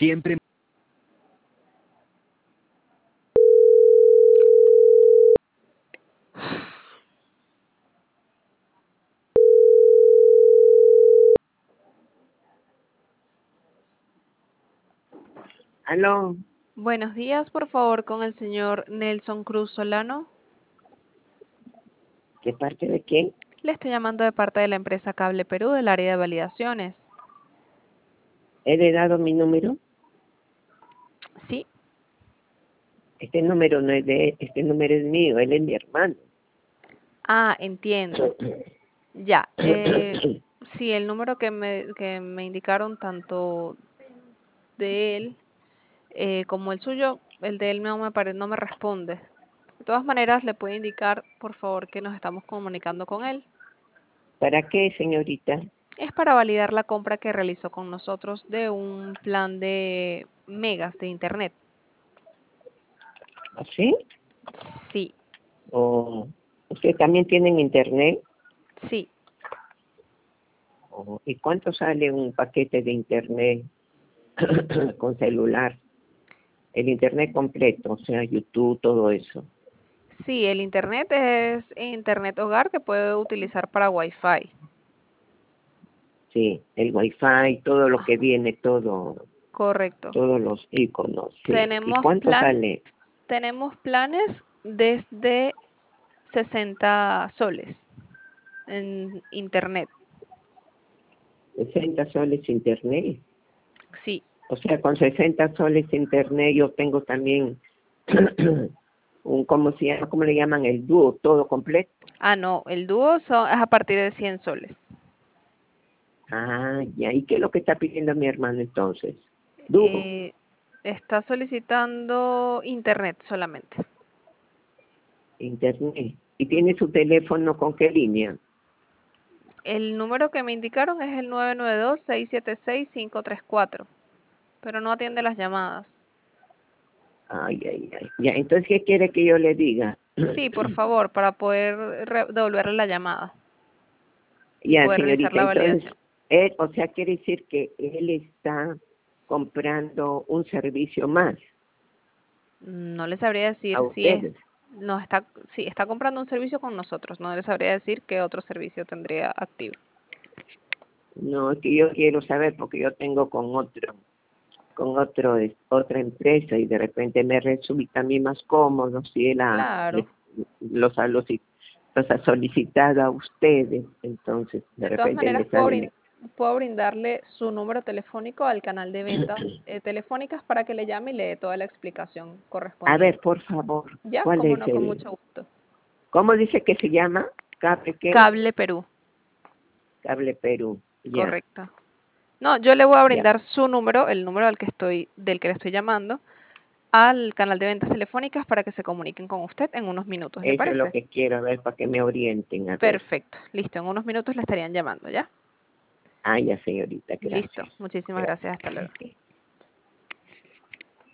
Siempre. Aló, Buenos días, por favor, con el señor Nelson Cruz Solano. ¿de parte de quién? Le estoy llamando de parte de la empresa Cable Perú del área de validaciones. ¿He dado mi número? Sí, Este número no es de él, este número es mío, él es mi hermano. entiendo. Ya, sí, el número que me indicaron tanto de él como el suyo, el de él no me responde. De todas maneras, le puede indicar, por favor, que nos estamos comunicando con él. ¿Para qué, señorita? Es para validar la compra que realizó con nosotros de un plan de megas de internet. ¿Así? Sí, ¿O usted también tienen internet? sí. ¿Y cuánto sale un paquete de internet con celular? El internet completo, o sea, YouTube, todo eso. Sí, el internet es internet hogar que puede utilizar para Wi-Fi. Sí, el wifi, todo lo que Ajá, viene, todo, correcto. todos los iconos, sí. ¿Y Tenemos cuánto plan, sale? tenemos planes desde 60 soles en internet. 60 soles internet. Sí. O sea, con 60 soles internet yo tengo también ¿cómo se llama? ¿Cómo le llaman? El dúo, todo completo. Ah, no, el dúo es a partir de 100 soles. Ah, ya. ¿Y qué es lo que está pidiendo mi hermano entonces? Dúo, Eh, Está solicitando internet solamente. internet. ¿Y tiene Ujú. su teléfono con qué línea? El número que me indicaron es el 992-676-534, pero no atiende las llamadas. Ay, ay, ay. Ya, entonces, ¿qué quiere que yo le diga? Sí, por favor, para poder devolverle la llamada y Ya, poder realizar señorita, la entonces, validación. o sea, quiere decir que él está comprando un servicio más No le sabría a decir si ustedes. sí, está comprando un servicio con nosotros. No le sabría decir qué otro servicio tendría activo. No, es que yo quiero saber porque yo tengo otra empresa y de repente me resulta a mí más cómodo si él Claro. los ha solicitado a ustedes, entonces de De todas repente maneras, le sale. puedo brindarle su número telefónico al canal de ventas telefónicas para que le llame y le dé toda la explicación A ver, correspondiente. por favor, Ya, ¿cuál como es no, con mucho gusto. cómo dice que se llama? ¿Cable qué? Cable Perú, Cable Perú, ya, correcto. No, yo le voy a ya. brindar su número, el número del que le estoy llamando, al canal de ventas telefónicas para que se comuniquen con usted en unos minutos, ¿le Eso es lo parece? que quiero, a ver, para que me orienten, a ver. Perfecto, listo, en unos minutos le estarían llamando, ¿ya? Ah, ya, señorita, Listo, gracias. muchísimas gracias, Gracias. hasta luego. Ok.